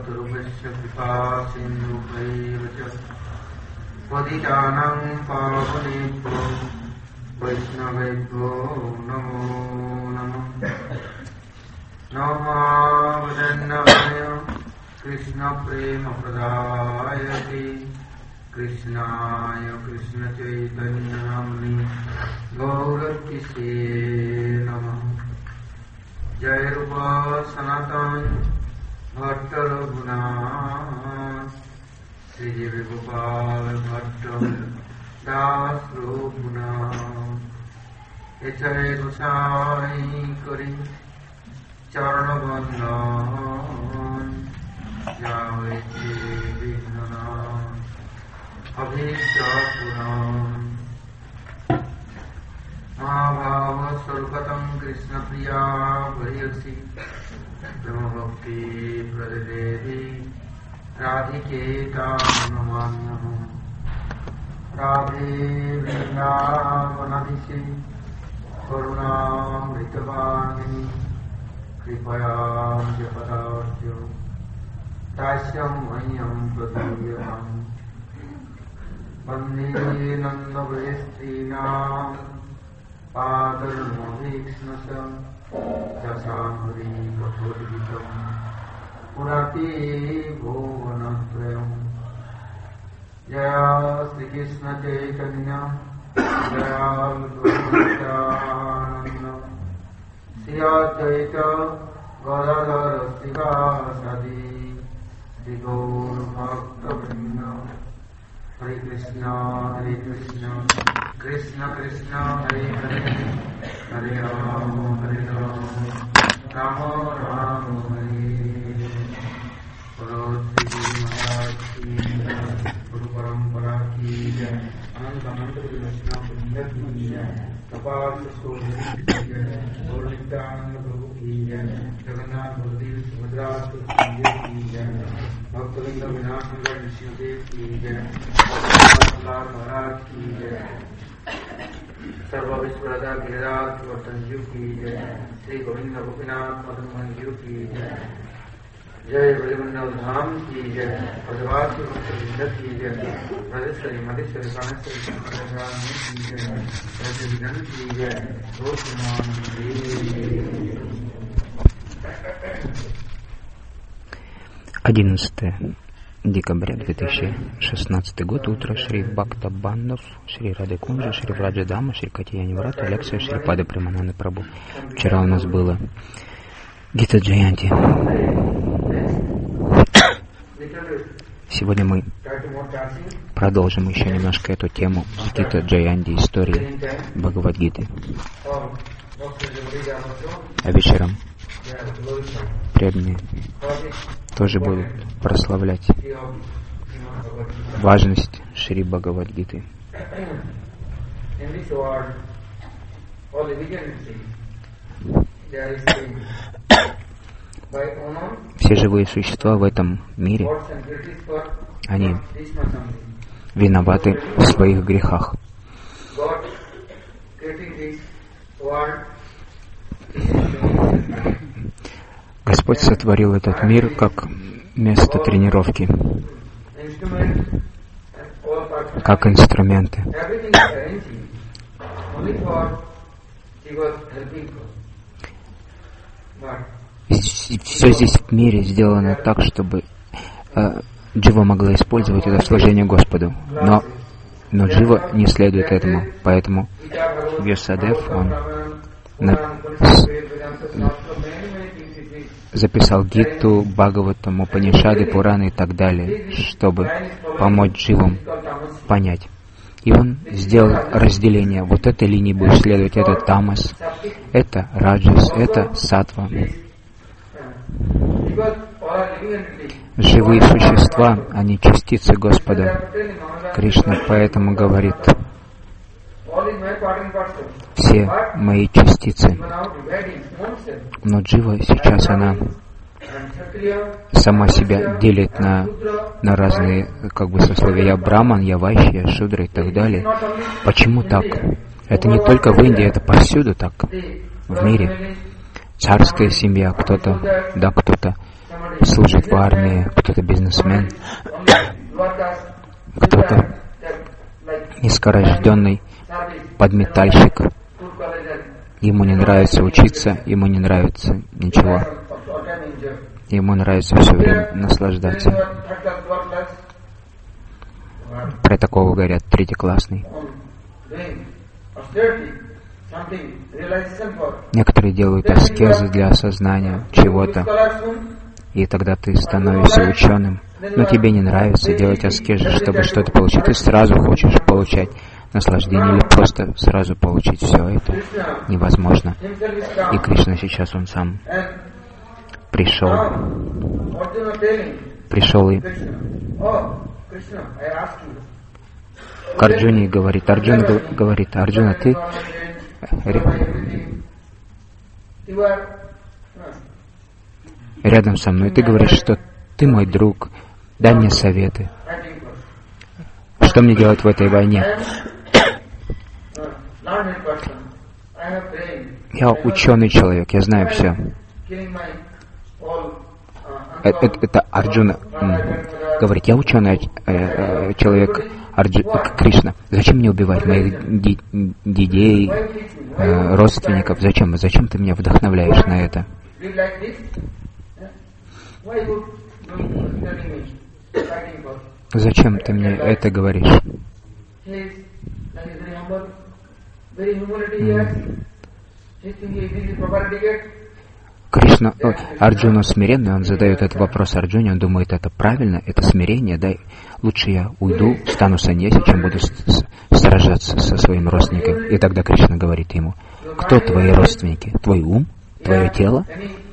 कल्पतरुभ्यश्च कृपासिन्धुभ्यैव च पतितानां पावनेभ्यो वैष्णवेभ्यो नमो नमः। नमावदन्नाय कृष्णप्रेमप्रदायते कृष्णाय कृष्णचैतन्यनाम्ने गौरकिसे नमः। जय रूप सनातन भट्ट रघुनाथ श्री जीव गोपाल भट्ट दास रघुनाथ एचय गोसाई करी चरण बंदन जावे विघ्ननाथ अभीष्ट पुराण महाभाव स्वरूपतम कृष्ण प्रिया भयसी ब्रह्मभक्ति प्रदेवी राधिके नमाम्यहम्। राधे वृन्दावनाधीशे करुणामृतवाहिनी कृपया जपदार्यो दास्यं मह्यं प्रदीयताम्। वन्दे नन्दवेस्त्रीणां पादर्मभीक्ष्णशं दशाङ्घ्रि कठोरविदं पुराते भुवनत्रयम्। जय श्रीकृष्ण चैतन्य जय नित्यानन्द श्री अद्वैत गदाधर श्रीवासादि श्री गौर भक्तवृन्द। हरे कृष्ण कृष्ण कृष्ण हरे हरे हरे राम राम राम हरे गुरु परंपरा की जय। अनंत अनंत कृष्ण की जय। कपाल प्रभु की जय। जगन्नाथ बलदेव सुभद्रा की जय। भक्तवृंद विनाशंकर विष्णुदेव की जय। महाराज की जय। सर्व विश्वदा गिरिराज वर्तन की जय। श्री गोविंद गोपीनाथ मदन मोहन की जय। जय वृंदावन धाम की जय। ब्रजवासी भक्तवृंद की जय। ब्रजेश्वरी मधेश्वरी कामेश्वरी की जय। ब्रजविदन की जय। 11 декабря 2016 год. Утро. Шри Бхакта Бандав, Шри Рады Кунджа, Шри Враджа Дама, Шри Катьяни Врата, лекция Шри Пады Премананды Прабху. Вчера у нас было Гита Джаянти. Сегодня мы продолжим еще немножко эту тему с Гита Джаянти, истории Бхагавад-гиты. А вечером преданные тоже будут прославлять важность Шри Бхагавад-гиты. Все живые существа в этом мире, они виноваты в своих грехах. Господь сотворил этот мир как место тренировки, как инструменты. Все здесь в мире сделано так, чтобы Джива могла использовать это в служении Господу. Но Джива не следует этому. Поэтому Вьясадев, он записал Гиту, Бхагаватам, Упанишады, Пураны и так далее, чтобы помочь Дживам понять. И он сделал разделение. Вот этой линии будет следовать, это Тамас, это Раджас, это Саттва. Живые существа, они частицы Господа. Кришна поэтому говорит: все мои частицы. Но Джива сейчас она сама себя делит на разные сословия. Я браман, я вайшья, я шудра и так далее. Почему так? Это не только в Индии, это повсюду так в мире. Царская семья, кто-то служит в армии, кто-то бизнесмен, кто-то низкорожденный подметальщик. Ему не нравится учиться, ему не нравится ничего. Ему нравится все время наслаждаться. Про такого говорят третьеклассный. Некоторые делают аскезы для осознания чего-то, и тогда ты становишься ученым. Но тебе не нравится делать аскезы, чтобы что-то получить. Ты сразу хочешь получать наслаждение или просто сразу получить все это. Невозможно. И Кришна сейчас, он сам пришел и к Арджуне говорит, Арджуна, ты рядом со мной, ты говоришь, что ты мой друг, дай мне советы. Что мне делать в этой войне? Я ученый человек, я знаю все. Это Арджуна говорит, я ученый человек, Кришна. Зачем мне убивать моих детей, родственников? Зачем? Зачем ты меня вдохновляешь на это? Зачем ты мне это говоришь? Кришна, Арджуна смиренный, он задает этот вопрос Арджуне, он думает, это правильно, это смирение, да, лучше я уйду, стану саньяси, чем буду сражаться со своим родственником. И тогда Кришна говорит ему, кто твои родственники? Твой ум? Твое тело?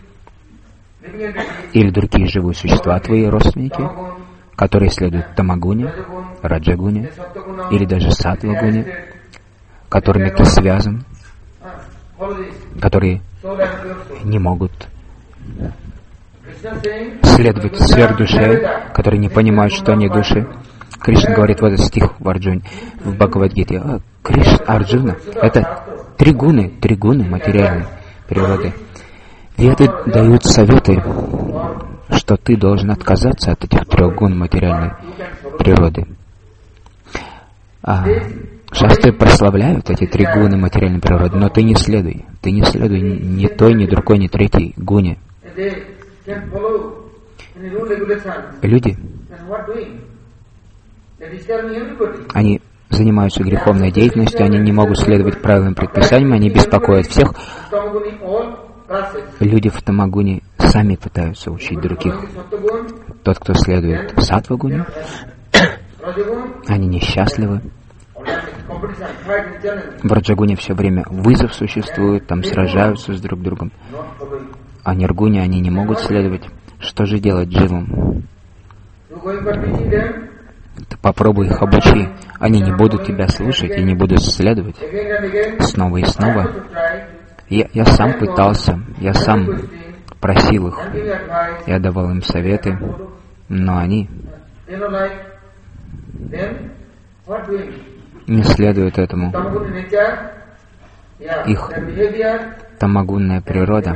Или другие живые существа, твои родственники, которые следуют Тамагуне, Раджагуне, или даже Саттвагуне, которыми ты связан, которые не могут следовать сверхдуше, которые не понимают, что они души. Кришна говорит в этот стих в Арджуне, в Бхагавад-гите, Арджуна, это три гуны материальной природы. Веды дают советы, что ты должен отказаться от этих 3 гун материальной природы. Шастры прославляют эти 3 гуны материальной природы, но ты не следуй ни той, ни другой, ни третьей гуне. Люди, они занимаются греховной деятельностью, они не могут следовать правилам предписаниям, они беспокоят всех. Люди в Тамагуне сами пытаются учить других. Тот, кто следует Саттвагуне, они несчастливы. В Раджагуне все время вызов существует, там сражаются с друг другом. А Ниргуне они не могут следовать. Что же делать живым? Ты попробуй их обучи. Они не будут тебя слушать и не будут следовать. Снова и снова. Я сам пытался, я сам просил их. Я давал им советы, но они не следуют этому. Их тамагунная природа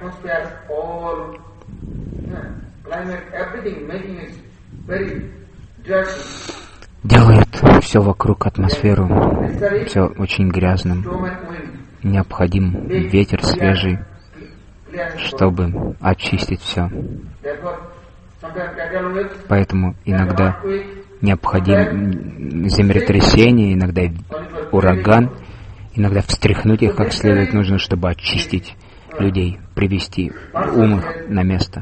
делает все вокруг атмосферу, все очень грязным. Необходим ветер свежий, чтобы очистить все. Поэтому иногда необходим землетрясение, иногда ураган, иногда встряхнуть их как следует нужно, чтобы очистить людей, привести ум их на место.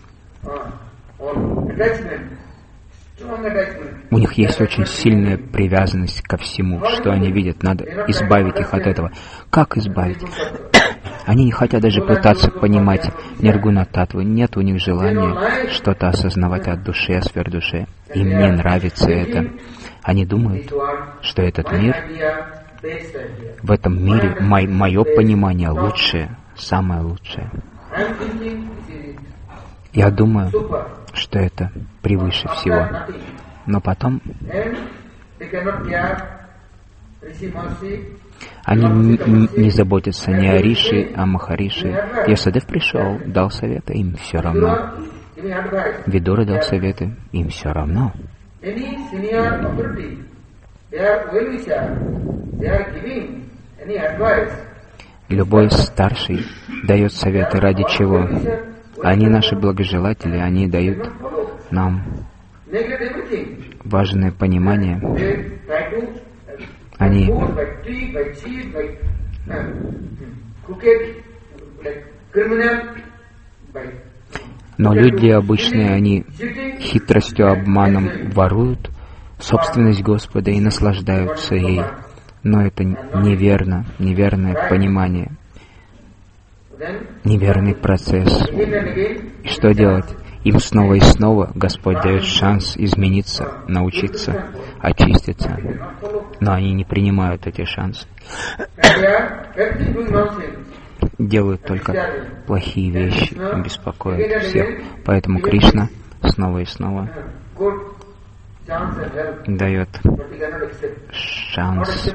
У них есть очень сильная привязанность ко всему, что они видят. Надо избавить их от этого. Как избавить? Они не хотят даже пытаться понимать ниргуна татву. Нет у них желания что-то осознавать от души, о сверхдуше. Им не нравится это. Они думают, что этот мир, в этом мире мое понимание лучшее, самое лучшее. Я думаю, что это превыше всего. Но потом они не заботятся ни о Риши, о Махариши. Ясадев пришел, дал совет, им все равно. Видура дал советы, им все равно. Любой старший дает советы ради чего? Они наши благожелатели, они дают нам важное понимание. Они но люди обычные, они хитростью, обманом воруют собственность Господа и наслаждаются ей. Но это неверно, неверное понимание, неверный процесс. И что делать? Им снова и снова Господь дает шанс измениться, научиться, очиститься. Но они не принимают эти шансы. Делают только плохие вещи, беспокоят всех. Поэтому Кришна снова и снова дает шанс,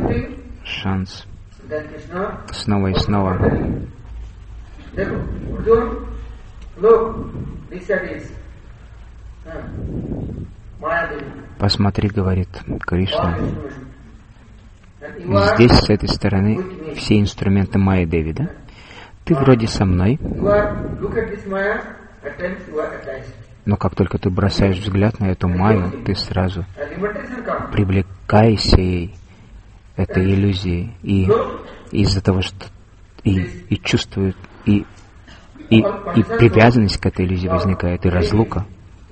снова и снова. Посмотри, говорит Кришна. Здесь, с этой стороны, все инструменты Майя-Деви, да? Ты вроде со мной, но как только ты бросаешь взгляд на эту Майю, ты сразу привлекаешься ей, этой иллюзией, и из-за того, что и чувствует, и привязанность к этой иллюзии возникает, и разлука.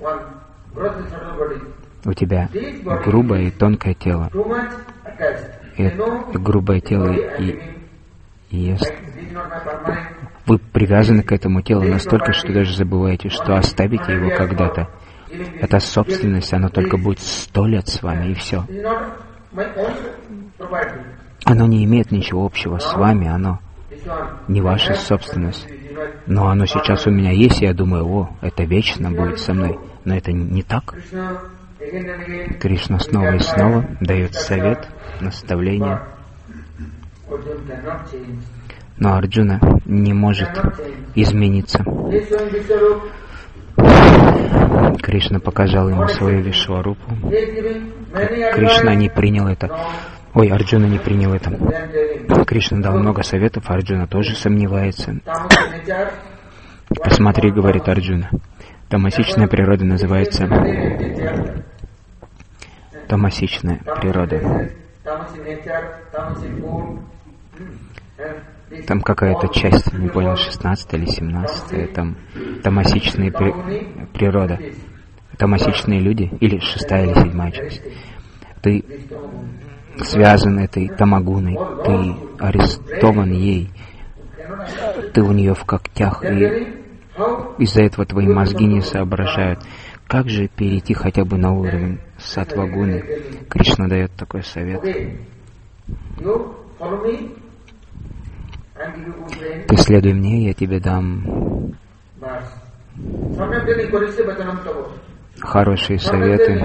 У тебя грубое и тонкое тело. И грубое тело и вы привязаны к этому телу настолько, что даже забываете, что оставите его когда-то. Эта собственность, она только будет 100 лет с вами, и все. Оно не имеет ничего общего с вами, оно не ваша собственность. Но оно сейчас у меня есть, и я думаю, о, это вечно будет со мной. Но это не так. Кришна снова и снова дает совет, наставление. Но Арджуна не может измениться. Кришна показал ему свою Вишварупу. Кришна не принял это. Арджуна не принял это. Кришна дал много советов, Арджуна тоже сомневается. Посмотри, говорит Арджуна. Тамасичная природа называется тамасичная природа. Там какая-то часть, не понял, 16 или 17, там тамасичная природа. Тамасичные люди, или 6 или 7 часть. Ты связан этой тамагуной, ты арестован ей, ты у нее в когтях, и из-за этого твои мозги не соображают. Как же перейти хотя бы на уровень саттвагуны? Кришна дает такой совет. Ты следуй мне, я тебе дам хорошие советы.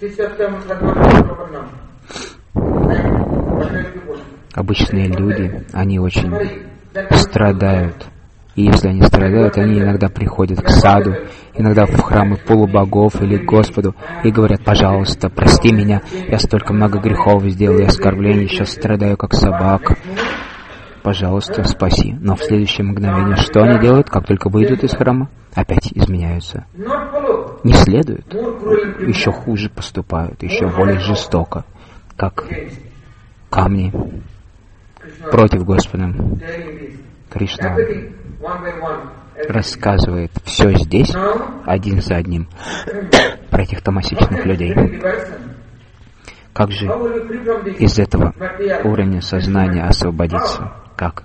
Обычные люди, они очень страдают. И если они страдают, они иногда приходят к саду, иногда в храмы полубогов или к Господу и говорят: пожалуйста, прости меня, я столько много грехов сделал и оскорблений, сейчас страдаю как собака. Пожалуйста, спаси. Но в следующее мгновение что они делают, как только выйдут из храма? Опять изменяются. Не следуют. Еще хуже поступают, еще более жестоко, как камни против Господа. Кришна рассказывает все здесь, один за одним, про этих тамасичных людей. Как же из этого уровня сознания освободиться? Как?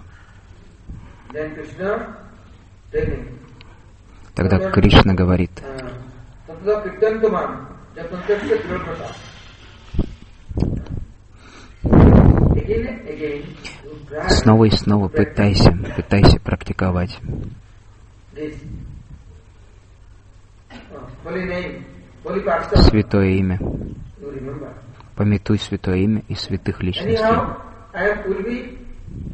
Тогда Кришна говорит: снова и снова пытайся практиковать. Святое имя. Памятуй святое имя и святых личностей.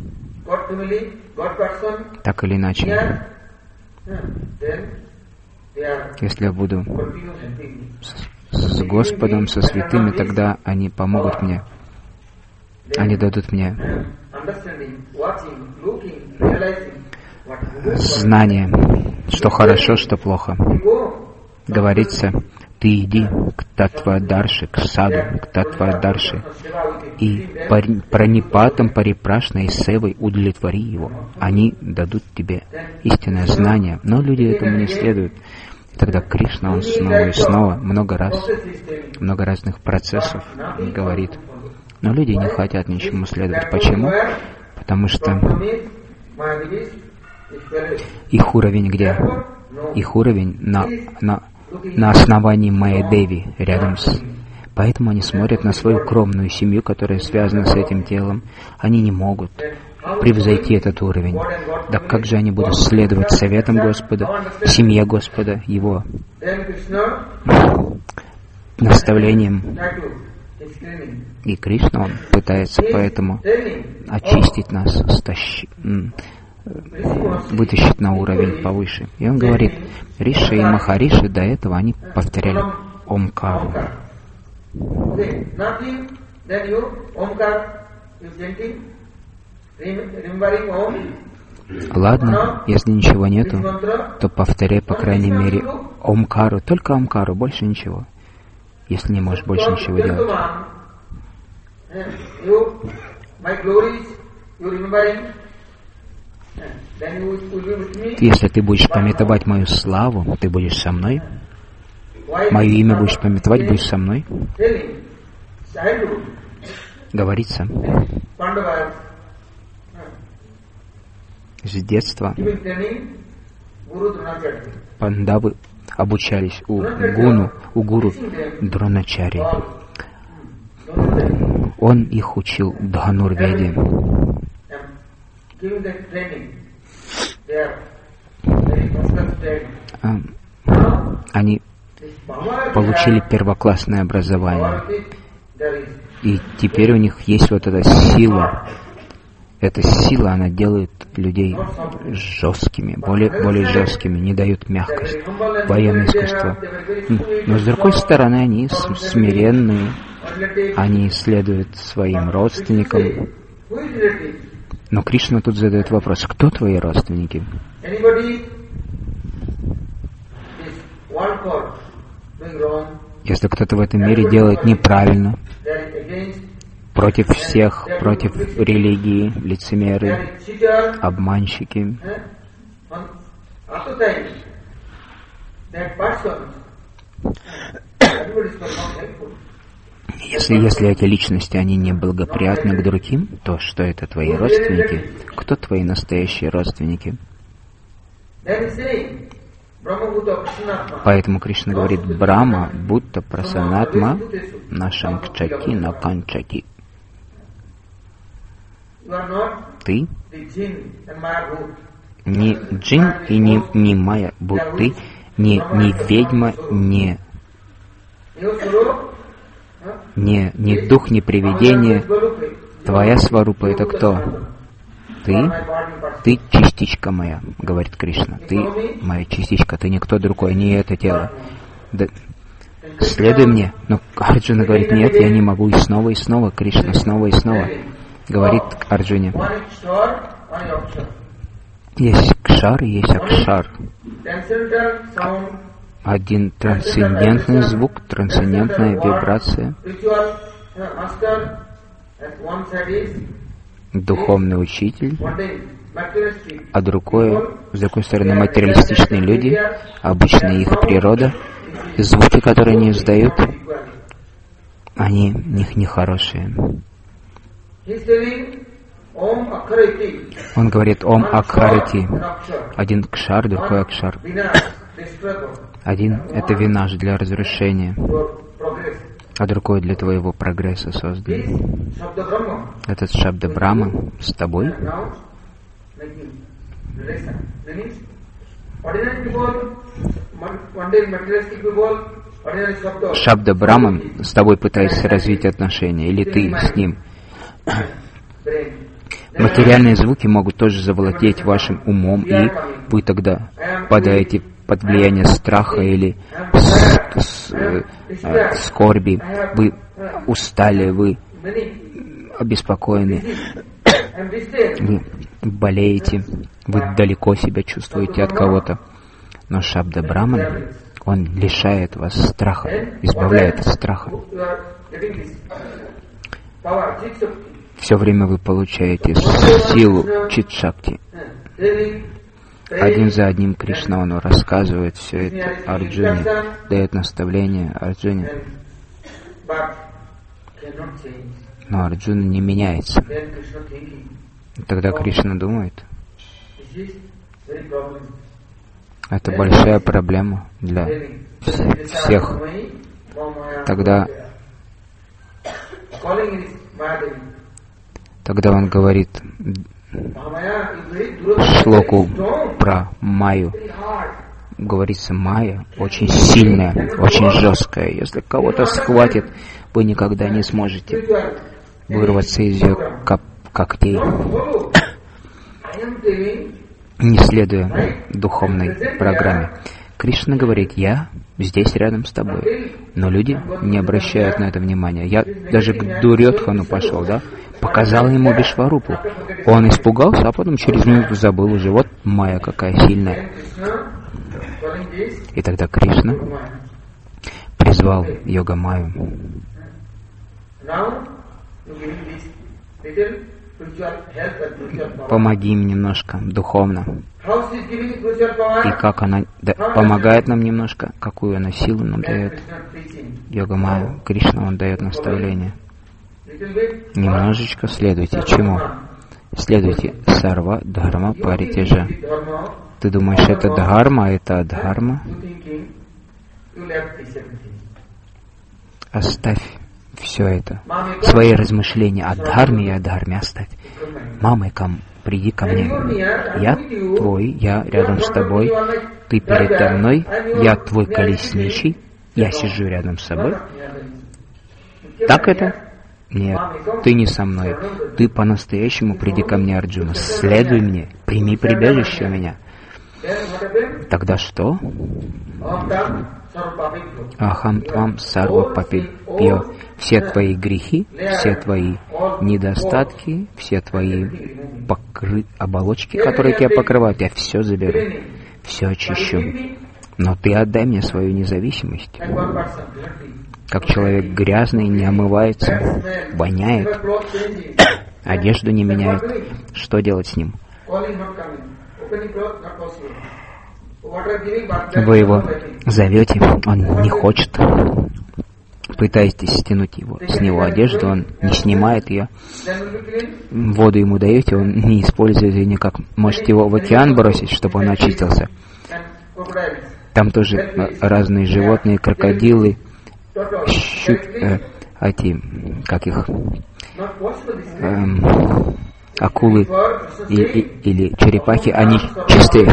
Так или иначе, Если я буду с Господом, со святыми, тогда они помогут мне. Они дадут мне знание, что хорошо, что плохо. Говорится, ты иди к Таттвадарши, к саду, к Таттвадарши, и пранипатом, парипрашной севой удовлетвори его. Они дадут тебе истинное знание, но люди этому не следуют. И тогда Кришна, он снова и снова, много разных процессов говорит. Но люди не хотят ничему следовать. Почему? Потому что их уровень где? Их уровень на основании Майя-деви рядом с... Поэтому они смотрят на свою кровную семью, которая связана с этим телом. Они не могут превзойти этот уровень. Да как же они будут следовать советам Господа, семье Господа, Его наставлениям? И Кришна, он пытается поэтому очистить нас, вытащить на уровень повыше. И он говорит, Риши и Махариши до этого они повторяли Омкару. Ладно, если ничего нету, то повторяй, по крайней мере, Омкару, только Омкару, больше ничего. Если не можешь больше ничего делать. Если ты будешь памятовать мою славу, ты будешь со мной. Мое имя будешь памятовать, будешь со мной. Говорится, с детства пандавы обучались у гуру Дроначари. Он их учил Дханур-веде. Они получили первоклассное образование. И теперь у них есть вот эта сила. Эта сила, она делает людей жесткими, более жесткими, не дает мягкость, военное искусство. Но с другой стороны, они смиренные, они следуют своим родственникам. Но Кришна тут задает вопрос, кто твои родственники? Если кто-то в этом мире делает неправильно, против всех, против религии, лицемеры, обманщики, если эти личности, они не благоприятны к другим, то что это твои родственники? Кто твои настоящие родственники? Поэтому Кришна говорит, Брахма, Будда, Прасанатма, Нашанкчати, Наканчати. Ты не джин и не майя, ты не ведьма, не дух, не привидение. Твоя сварупа — это кто? Ты частичка моя, говорит Кришна. Ты моя частичка, ты никто другой, не это тело. Да, следуй мне. Но Арджуна говорит, нет, я не могу. И снова Кришна, снова и снова говорит Арджуне. Есть кшар и есть акшар. Один трансцендентный звук, трансцендентная вибрация. Духовный учитель, а с другой стороны, материалистичные люди, обычная их природа, звуки, которые они издают, они них нехорошие. Он говорит Ом Акхарити. Один кшар, другой акшар. Один — это винаш для разрушения, а другой для твоего прогресса создан. Этот Шабда Брахма с тобой. Шабда Брахма с тобой пытается развить отношения, или ты с ним. Материальные звуки могут тоже завладеть вашим умом, и вы тогда под влиянием страха или скорби, вы устали, вы обеспокоены, вы болеете, вы далеко себя чувствуете от кого-то. Но Шабда Браман, он лишает вас страха, избавляет от страха. Все время вы получаете силу Чит-Шакти. Один за одним Кришна, он рассказывает все это Арджуне, дает наставление Арджуне. Но Арджуна не меняется. Тогда Кришна думает, это большая проблема для всех. Тогда он говорит шлоку про Майю. Говорится, Майя очень сильная, очень жесткая. Если кого-то схватит, вы никогда не сможете вырваться из ее когтей, не следуя духовной программе. Кришна говорит, я здесь рядом с тобой. Но люди не обращают на это внимания. Я даже к Дурьодхану пошел, да? Показал ему Вишварупу. Он испугался, а потом через минуту забыл уже. Вот Майя какая сильная. И тогда Кришна призвал Йога-майю. Помоги им немножко духовно. И как она помогает нам немножко, какую она силу нам дает. Йога-майя, Кришна, он дает наставление. Немножечко следуйте. Чему? Следуйте сарва дхарма паритяжа. Ты думаешь, это дхарма, это адхарма? Оставь все это. Свои размышления о дхарме и адхарме оставь. Мамайкам, приди ко мне. Я твой, я рядом с тобой. Ты передо мной, я твой колесничий. Я сижу рядом с собой. Так это? Нет, ты не со мной. Ты по-настоящему приди ко мне, Арджуна. Следуй мне, прими прибежище у меня. Тогда что? Ахам твам сарва папипьо. Все твои грехи, все твои недостатки, все твои оболочки, которые тебя покрывают, я все заберу, все очищу. Но ты отдай мне свою независимость. Как человек грязный, не омывается, воняет, одежду не меняет. Что делать с ним? Вы его зовете, он не хочет. Пытаетесь стянуть его, с него одежду, он не снимает ее. Воду ему даете, он не использует ее никак. Можете его в океан бросить, чтобы он очистился. Там тоже разные животные, крокодилы, акулы или черепахи, они чистые.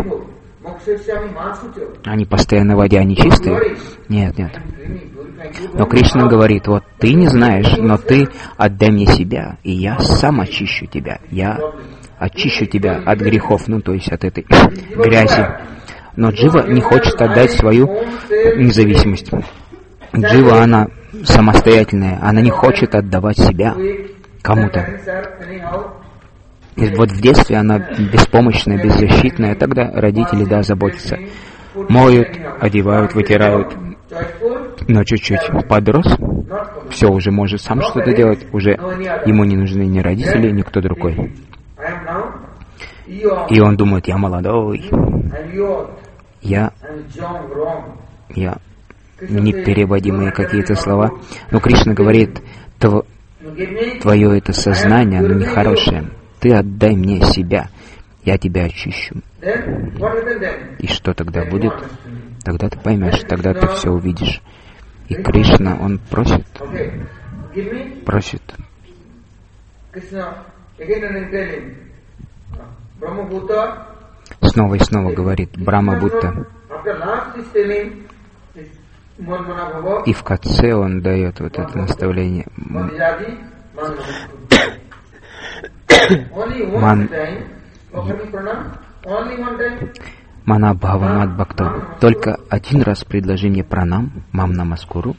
Они постоянно в воде, они чистые? Нет. Но Кришна говорит, вот ты не знаешь, но ты отдай мне себя, и я сам очищу тебя. Я очищу тебя от грехов, то есть от этой грязи. Но Джива не хочет отдать свою независимость. Джива, она самостоятельная, она не хочет отдавать себя кому-то. И вот в детстве она беспомощная, беззащитная, тогда родители, заботятся. Моют, одевают, вытирают. Но чуть-чуть подрос, все, уже может сам что-то делать, уже ему не нужны ни родители, ни кто другой. И он думает, я молодой, я непереводимые какие-то слова. Но Кришна говорит, твое это сознание, оно нехорошее. Ты отдай мне себя, я тебя очищу. И что тогда будет? Тогда ты поймешь, тогда ты все увидишь. И Кришна, он просит. Снова и снова говорит Брахма-будта. И в конце он дает вот это наставление. Манабхава Мат Бхакта. Только один раз предложи мне пранам, мам намаскуру,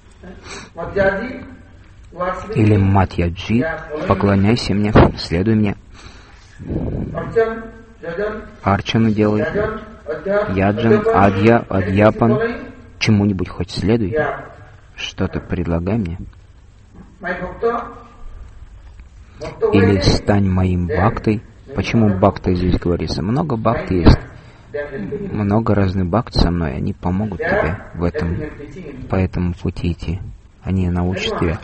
или Матьяджи, поклоняйся мне, следуй мне. Арчану делай, яджан, адья, адьяпан, чему-нибудь хоть следуй, что-то предлагай мне. Или стань моим бхактой. Почему бхакта здесь говорится? Много бхакты есть. Много разных бхакт со мной, они помогут тебе по этому пути идти. Они научат тебя.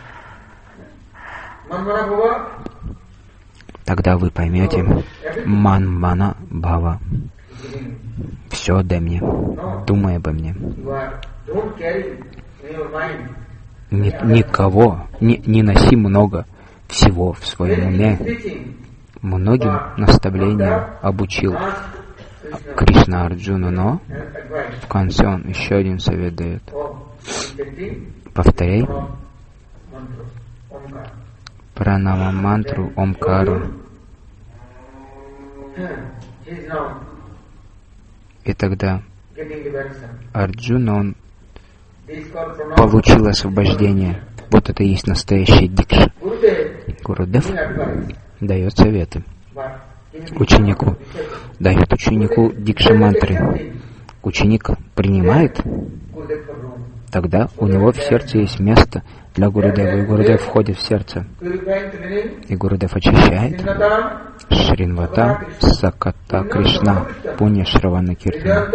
Тогда вы поймете, ман-мана бхава. Все отдай мне, думай обо мне. Никого, не носи много всего в своем уме. Многим наставлениям обучил Кришна Арджуну, но в конце он еще один совет дает. Повторяй пранама мантру Омкару. И тогда Арджуна, он получил освобождение. Вот это и есть настоящая дикша. Гурудев дает советы ученику, дает ученику дикша мантры. Ученик принимает, тогда у него в сердце есть место для Гурудева, и Гурудев входит в сердце. И Гурудев очищает Шринвата Саката Кришна Пунья Шравана Киртана.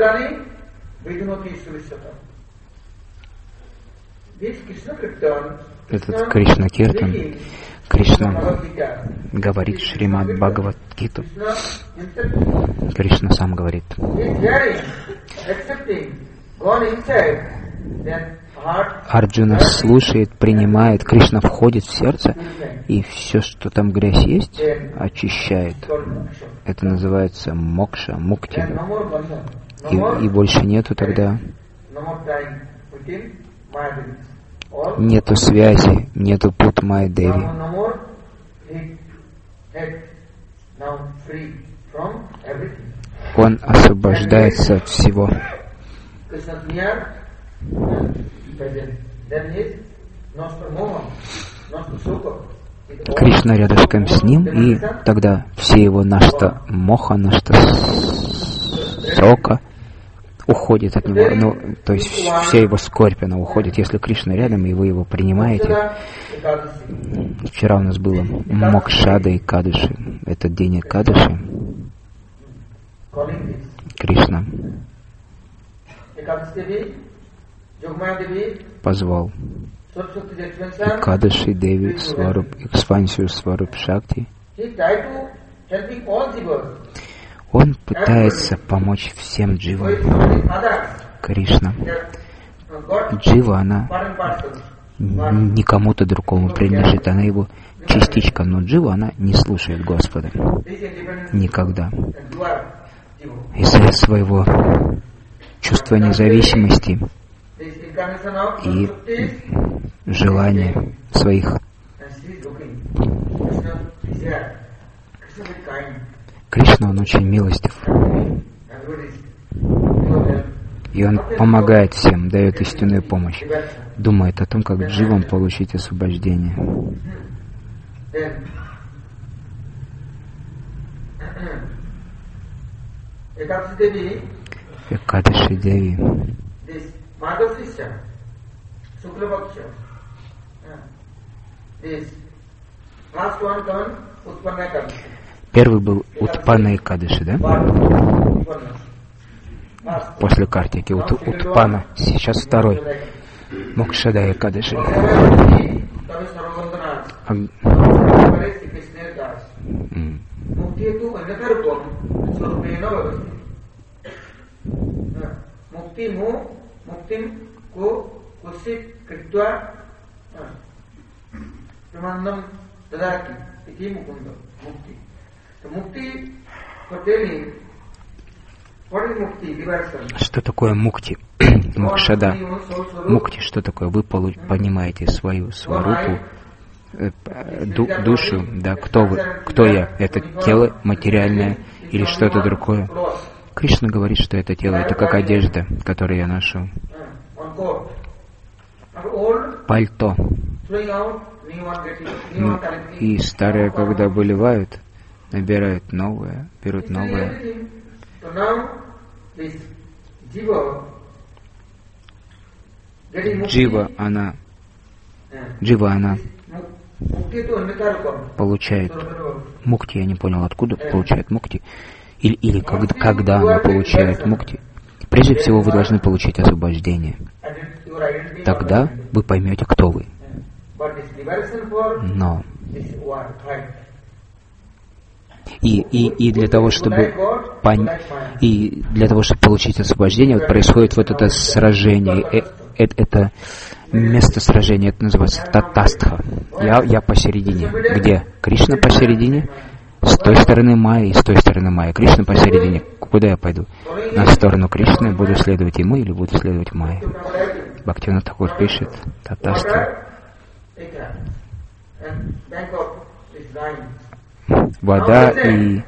Этот Кришна Киртан, Кришна говорит Шримад Бхагавад-гиту. Кришна сам говорит. Арджуна слушает, принимает, Кришна входит в сердце, и все, что там грязь есть, очищает. Это называется мокша, мукти. И больше нету тогда. Нету связи, нету пут Майя-деви. Он освобождается от всего. Кришна рядышком с ним, и тогда все его нашта моха, нашта сока уходит от него, ну, то есть вся его скорбь, она уходит, если Кришна рядом, и вы его принимаете. Вчера у нас было Мокшада и Кадыши. Этот день Кадыши. Кришна позвал Кадыши Деви Сваруп, экспансию Сваруп Шакти. Он пытается помочь всем дживам. Кришна. Джива, она не кому-то другому принадлежит, она его частичка, но джива, она не слушает Господа. Никогда. Из-за своего чувства независимости и желания своих. Кришна, он очень милостив. И он помогает всем, дает истинную помощь. Думает о том, как дживам получить освобождение. Экадаши Деви. Первый был Утпана Экадаши, да? После Картики. Утпана. Сейчас второй. Мокшада Экадаши. Что такое мукти? Мокшада. Мукти, что такое? Вы понимаете свою сварупу, душу, да, кто вы, кто я? Это тело материальное или что-то другое? Кришна говорит, что это тело — это как одежда, которую я ношу. Пальто. И старые, когда выливают, набирают новое, берут новое. Джива, она получает мукти, я не понял, откуда получает мукти, или когда она получает мукти. Прежде всего вы должны получить освобождение. Тогда вы поймете, кто вы. Но и для того, чтобы получить освобождение, вот происходит вот это сражение. Это место сражения, это называется татастха. Я посередине. Где? Кришна посередине. С той стороны Майя и с той стороны Майя. Кришна посередине. Куда я пойду? На сторону Кришны. Буду следовать ему или буду следовать Майе? Бхактивинода Тхакур пишет татастха. Вода и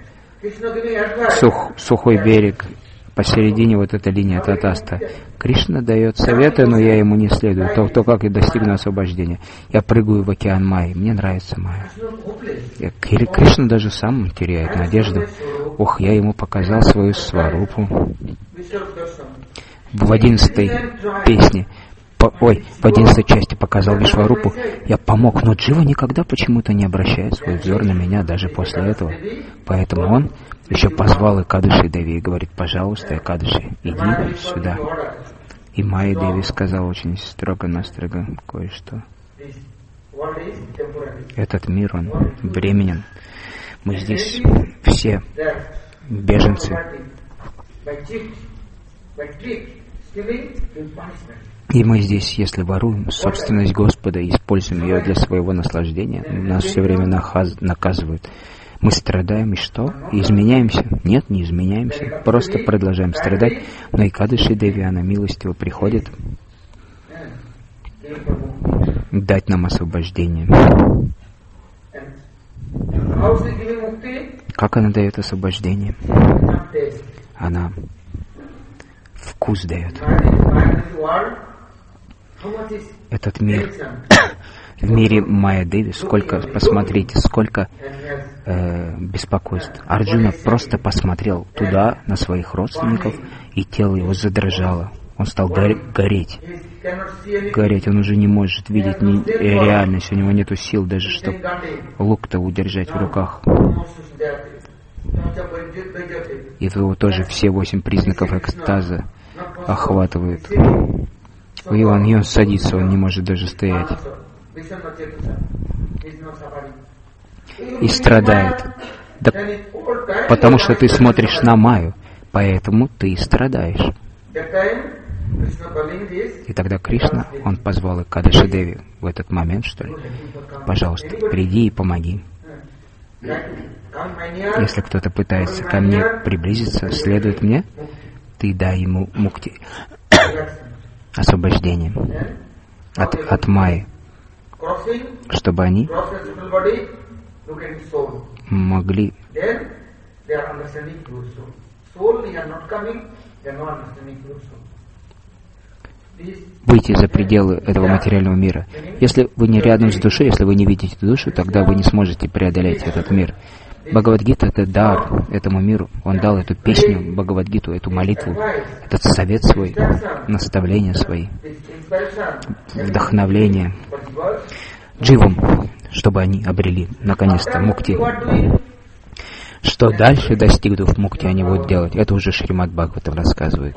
сухой берег. Посередине вот эта линия татаста. Кришна дает советы, но я ему не следую. То как я достигну освобождения. Я прыгаю в океан Майи. Мне нравится Майя. Кришна даже сам теряет надежду. Ох, я ему показал свою сварупу. В 11-й песне, в 11-й части показал Вишварупу. Я помог, но Джива никогда почему-то не обращает свой взор на меня даже после этого. Поэтому он еще позвал Экадаши Деви и говорит: пожалуйста, Экадаши, иди сюда. И Майя Деви сказала очень строго-настрого кое-что. Этот мир, он временен. Мы здесь все беженцы. И мы здесь, если воруем собственность Господа и используем ее для своего наслаждения, нас все время наказывают. Мы страдаем, и что? И изменяемся? Нет, не изменяемся. Просто продолжаем страдать. Но Экадаши Деви, она милостиво приходит дать нам освобождение. Как она дает освобождение? Она вкус дает. Этот мир, в мире Майя Деви, посмотрите, сколько беспокойств. Арджуна просто посмотрел туда, на своих родственников, и тело его задрожало. Он стал гореть. Он уже не может видеть реальность, у него нету сил даже, чтобы лук-то удержать в руках. И его тоже все 8 признаков экстаза охватывают. И он садится, он не может даже стоять. И страдает. Да, потому что ты смотришь на Майю, поэтому ты и страдаешь. И тогда Кришна, он позвал Экадаши Деви в этот момент, что ли: пожалуйста, приди и помоги. Если кто-то пытается ко мне приблизиться, следует мне, ты дай ему мукти, освобождение от Майи, чтобы они могли выйти за пределы этого материального мира. Если вы не рядом с душой, если вы не видите душу, тогда вы не сможете преодолеть этот мир. Бхагавад-гита — это дар этому миру. Он дал эту песню, Бхагавад-гиту, эту молитву, этот совет свой, наставления свои, вдохновление дживам, чтобы они обрели наконец-то мукти. Что дальше, достигнув мукти, они будут делать, это уже Шримад Бхагаватам рассказывает.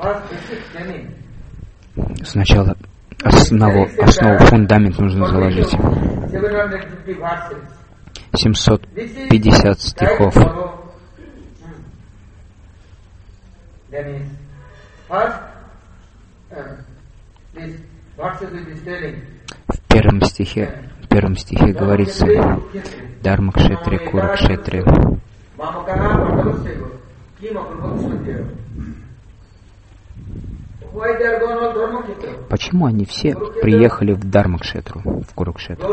Сначала основу, фундамент нужно заложить. 750 стихов. В первом стихе говорится: Дharma-кшетре, Курукшетре. Почему они все приехали в Дharma-кшетру, в Курукшетру?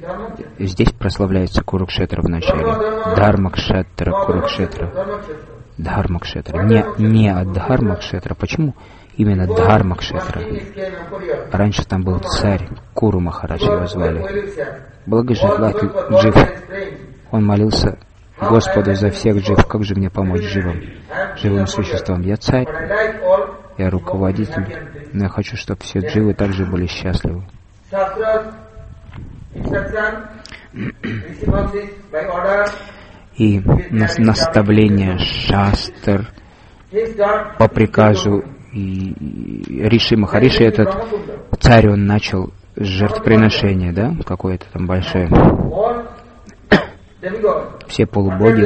Здесь прославляется Курукшетра в начале. Дharma-кшетра, Курукшетра. Дхармакшетра. Не Адхармакшетра. Почему именно Дхармакшетра? Раньше там был царь, Куру Махарадж его звали. Благожелатель джив. Он молился Господу за всех джив. Как же мне помочь живым существам? Я царь, я руководитель, но я хочу, чтобы все дживы также были счастливы. И наставление шастр по приказу Риши Махариши, этот царь, он начал жертвоприношение, да, какое-то там большое. Все полубоги,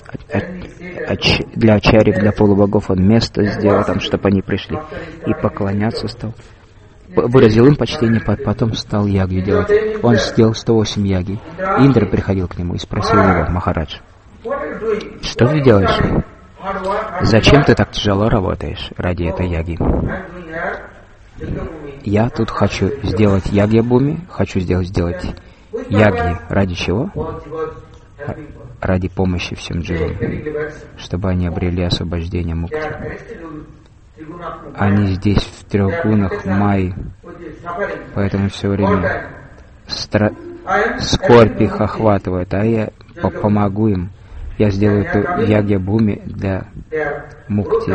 для ачарьев, для полубогов он место сделал, там, чтобы они пришли и поклоняться стал. Выразил им почтение, потом стал ягью делать. Он сделал 108 яги. Индра приходил к нему и спросил его: Махарадж, что ты делаешь? Зачем ты так тяжело работаешь ради этой яги? Я тут хочу сделать ягья-буми, хочу сделать ягьи. Ради чего? Ради помощи всем дживам, чтобы они обрели освобождение мукти. Они здесь в трех гунах майи, поэтому все время скорбь их охватывает, а я помогу им. Я сделаю эту ягья-буми для мукти.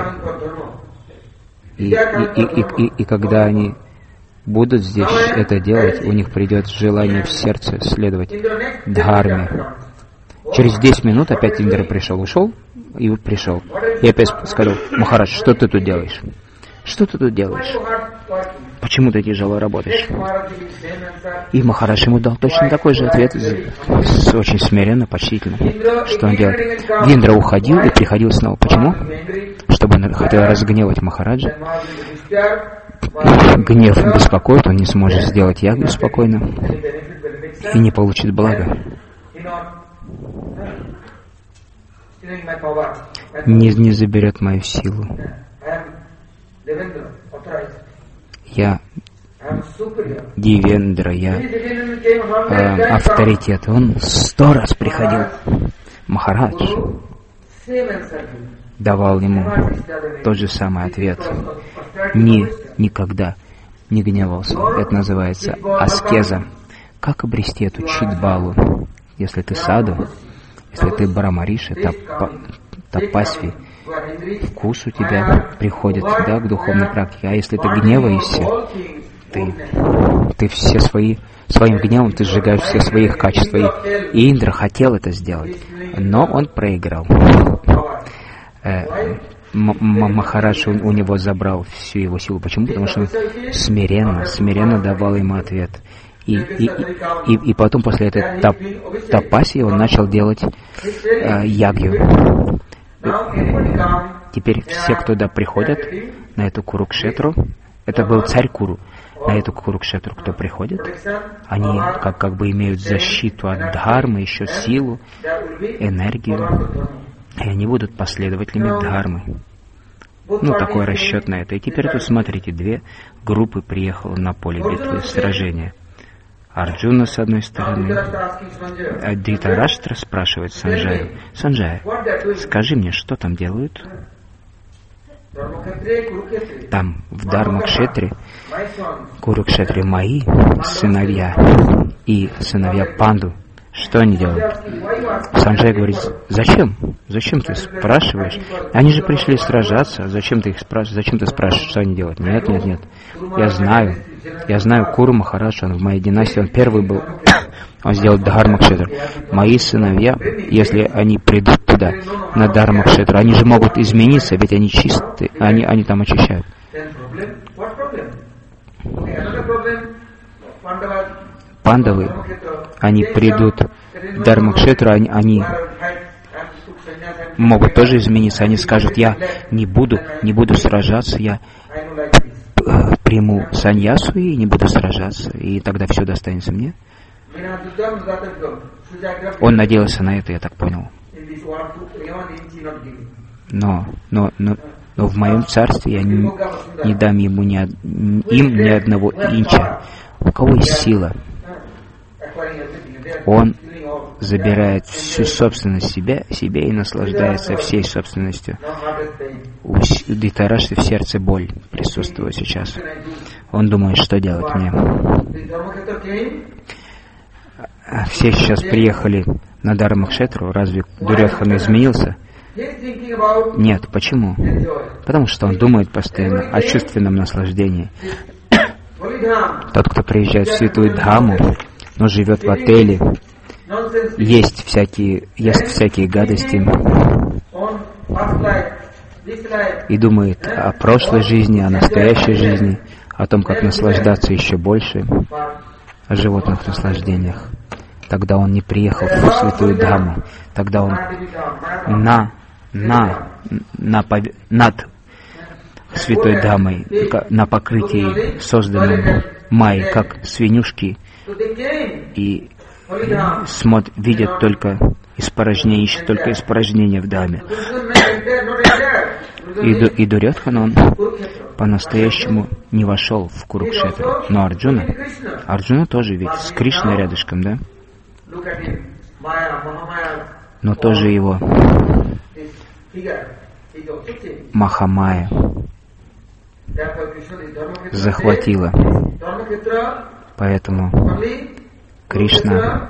И когда они будут здесь это делать, у них придет желание в сердце следовать дхарме. Через 10 минут опять Индра ушел, и пришел. И опять сказал: Махарадж, что ты тут делаешь? Что ты тут делаешь? Почему ты тяжело работаешь? И Махарадж ему дал точно такой же ответ, очень смиренно, почтительно. Что он делает? Индра уходил и приходил снова. Почему? Чтобы он хотел разгневать Махараджа. Гнев беспокоит, он не сможет сделать ягу спокойно и не получит блага. Не заберет мою силу. Я Девендра, я авторитет. Он 100 раз приходил. Махарадж давал ему тот же самый ответ. Никогда не гневался. Это называется аскеза. Как обрести эту читбалу? Если ты саду, если ты брамариша, тапасви, вкус у тебя приходит, да, к духовной практике. А если ты гневаешься, ты все своим гневом ты сжигаешь все свои качества. И Индра хотел это сделать, но он проиграл. Махарадж у него забрал всю его силу. Почему? Потому что он смиренно давал ему ответ. И потом после этой тапаси он начал делать ягью. Теперь все, кто туда приходят, на эту Курукшетру, это был царь Куру, на эту Курукшетру, кто приходит, они как бы имеют защиту от дхармы, еще силу, энергию, и они будут последователями дхармы. Такой расчет на это. И теперь тут смотрите, 2 группы приехало на поле битвы, сражения. Арджуна с одной стороны, а Дритараштра спрашивает Санджаю: Санджая, скажи мне, что там делают? Там, в Дхармакшетре, Курукшетре, мои сыновья и сыновья Панду. Что они делают? Санджай говорит: зачем? Зачем ты спрашиваешь? Они же пришли сражаться. Зачем ты их спрашиваешь? Зачем ты спрашиваешь, что они делают? Нет. Я знаю Куру Махарадж, он в моей династии, он первый был. Он сделал Дхармакшетр. Мои сыновья, если они придут туда, на Дхармакшетр, они же могут измениться, ведь они чистые, они там очищают. Пандавы, они придут в Дхармакшетру, они могут тоже измениться. Они скажут: я не буду сражаться, я приму саньясу и не буду сражаться, и тогда все достанется мне. Он надеялся на это, я так понял. Но в моем царстве я не дам ему ни одного инча. У кого есть сила, он забирает всю собственность себе и наслаждается всей собственностью. У Дритараштры в сердце боль присутствует сейчас. Он думает, что делать мне. Все сейчас приехали на Дharmakшетру. Разве Дурьодхана изменился? Нет. Почему? Потому что он думает постоянно о чувственном наслаждении. Тот, кто приезжает в Святую Дхаму, но живет в отеле, ест всякие гадости и думает о прошлой жизни, о настоящей жизни, о том, как наслаждаться еще больше, о животных наслаждениях. Тогда он не приехал в Святую Дхаму, тогда он над Святой Дхамой, на покрытии, созданном Майей, как свинюшки, и видят только испорожнение, ищут только испорожнение в Дхаме. И Дурьодхана, он по-настоящему не вошел в Курукшетру. Но Арджуна тоже ведь с Кришной рядышком, да? Но тоже его Махамая захватила. Поэтому Кришна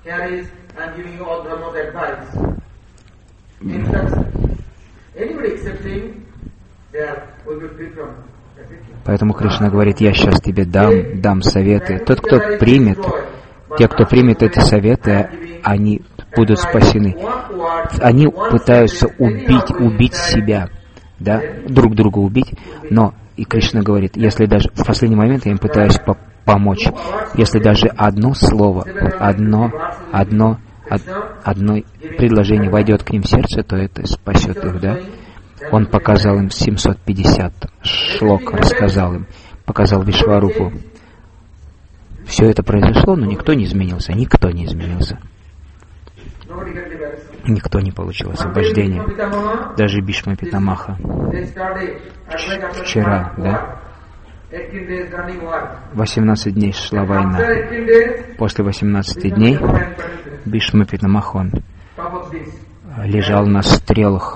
говорит, я сейчас тебе дам советы. Тот, кто примет, те, кто примет эти советы, они будут спасены. Они пытаются убить себя, да, друг друга убить, но и Кришна говорит, если даже в последний момент я им пытаюсь помочь, если даже одно слово, одно предложение войдет к ним в сердце, то это спасет их, да. Он показал им 750 шлок, рассказал им, показал Вишварупу. Все это произошло, но никто не изменился. Никто не получил освобождения. Даже Бишма Питамаха. Вчера, да? 18 дней шла война. После 18 дней Бишма Питамаха, он лежал на стрелах.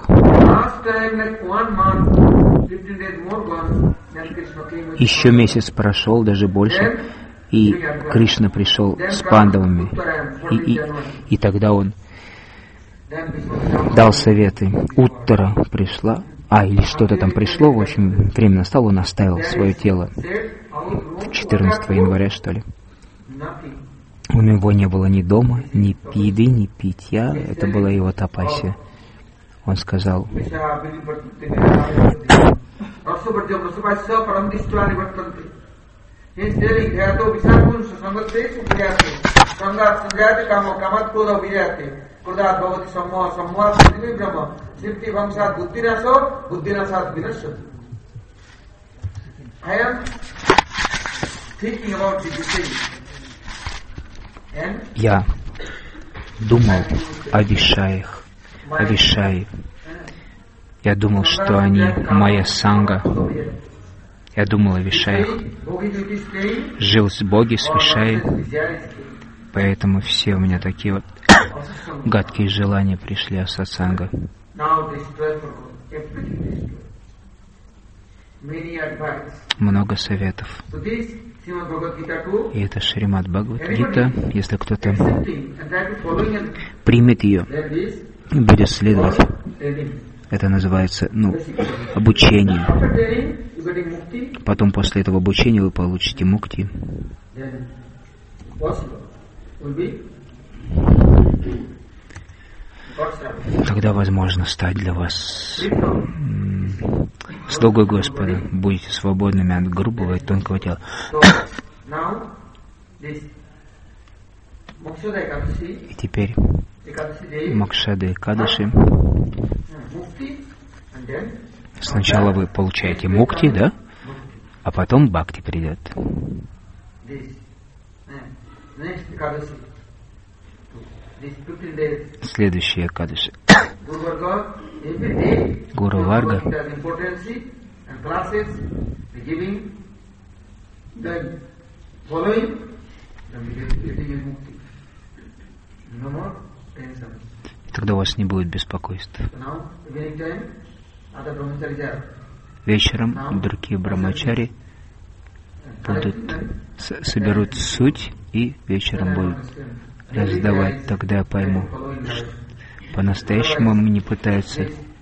Еще месяц прошел, даже больше, и Кришна пришел с пандавами. И тогда он дал советы. Уттара пришла, или что-то там пришло, в общем, время настало, он оставил свое тело. 14 января, что ли. У него не было ни дома, ни еды, ни питья. Это была его тапасия. Он сказал, я думал о Вишаях, Я думал, что они моя санга. Я думал о Вишаях. Жил с Боги, с Вишаей. Поэтому все у меня такие вот гадкие желания пришли от сатсанга. Много советов. И это Шримад Бхагавад-гита. Если кто-то примет ее и будет следовать, это называется, обучение. Потом после этого обучения вы получите мукти. Тогда возможно стать для вас слугой Господа. Будете свободными от грубого и тонкого тела. И теперь Мокшада Экадаши. Сначала вы получаете мукти, да? А потом бхакти придет. Следующие Экадаши. Гуру Варга. No more tension. И тогда у вас не будет беспокойств. So now, evening time, other brahmacharis are Вечером другие брамачари будут соберут суть и вечером будут раздавать. Тогда я пойму, что по-настоящему они не пытаются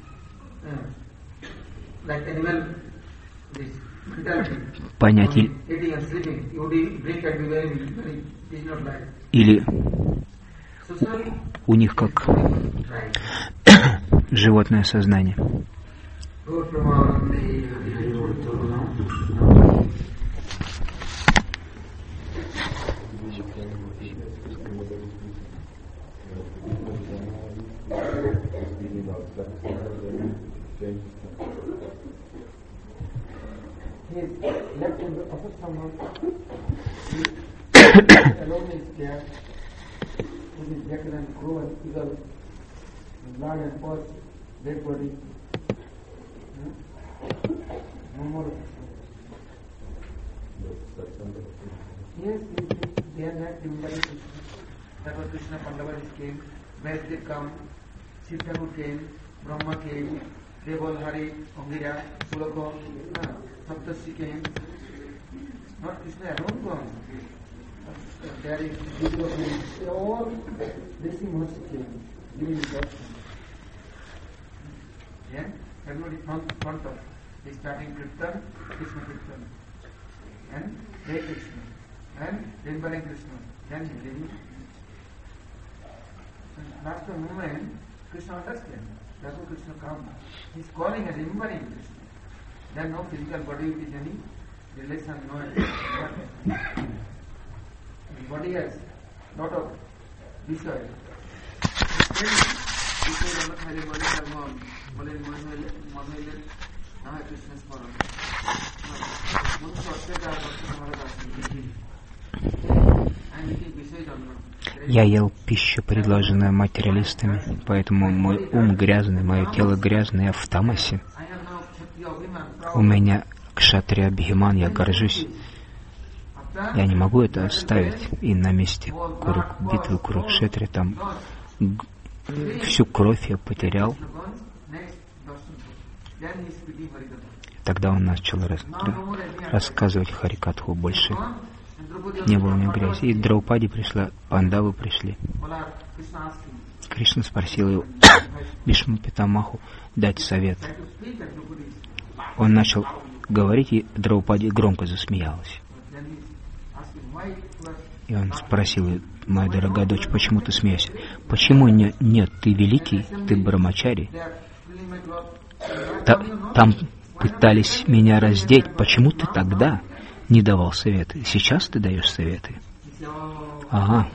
понять или у них как животное сознание. Left in the upper stomach, alone is there, with his jacket and crow and eagle, blood and pus, dead body. No more. Yes, they are not remembering Krishna. That was Krishna Pandavaris came, Vaisdev come, Shiv Thakur came, Brahma came, Deval Hari, Angira, Sulakon, Saptasi came. Not Krishna alone gone. There is people of they all blessing mercy came, giving instruction. Yeah? Everybody front of is starting Kirtan, Krishna Kirtan. And Hare Krishna. And remembering Krishna. Then leaving. That's the moment Krishna understands. That's why Krishna comes. He's calling and remembering Krishna. Then no physical body is any relation, no. The body has lot of desire. Я ел пищу, предложенную материалистами, поэтому мой ум грязный, мое тело грязное, я в тамасе. У меня кшатрия Абхиман, я горжусь. Я не могу это оставить. И на месте битвы Курукшетре там всю кровь я потерял. Тогда он начал рассказывать Харикатху больше. Не было ни грязи. И Драупади пришла, Пандавы пришли. Кришна спросил его, Бишма Питамаху, дать совет. Он начал говорить, и Драупади громко засмеялась. И он спросил, моя дорогая дочь, почему ты смеешься? Почему нет, ты великий, ты брамачари. Там пытались меня раздеть, почему ты тогда не давал советы? Сейчас ты даешь советы? Ага.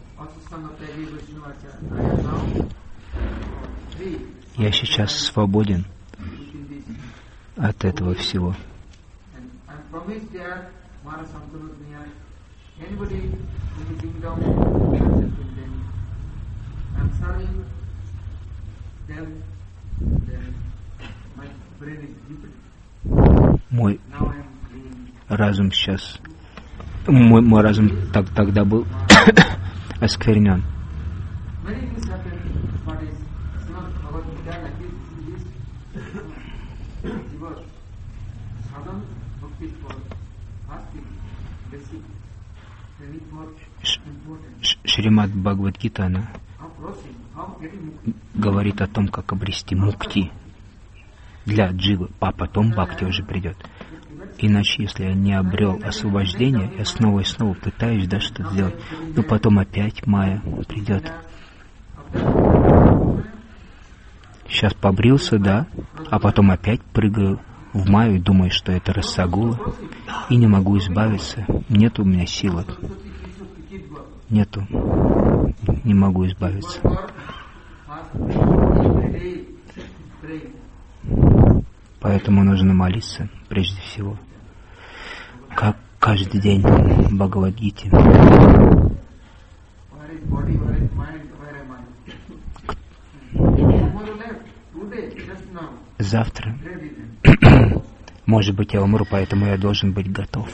Я сейчас свободен от этого всего. Мой разум сейчас, мой разум тогда был осквернен. Шримад Бхагавад-гита, она говорит о том, как обрести мукти для дживы, а потом бхакти уже придет. Иначе, если я не обрел освобождение, я снова и снова пытаюсь что-то сделать, но потом опять майя придет. Сейчас побрился, да, а потом опять прыгаю в майю и думаю, что это рассагула, и не могу избавиться. Нет у меня силы. Нету. Не могу избавиться. Поэтому нужно молиться прежде всего. Как каждый день в Бхагавад-гите. Завтра, может быть, я умру, поэтому я должен быть готов.